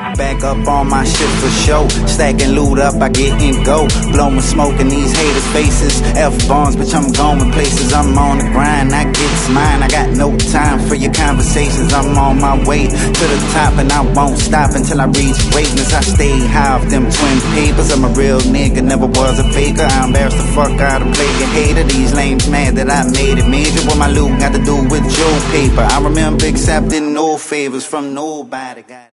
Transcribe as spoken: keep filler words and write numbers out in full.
Back up on my shit for show. Stacking loot up, I get and go. Blowing smoke in these haters' faces. F-bombs, bitch, I'm going places. I'm on the grind, I get mine. I got no time for your conversations. I'm on my way to the top and I won't stop until I reach greatness. I stay high off them twin papers. I'm a real nigga, never was a faker. I embarrassed the fuck out of play a hater. These lames mad that I made it major. What my loot got to do with your paper? I remember accepting no favors from nobody.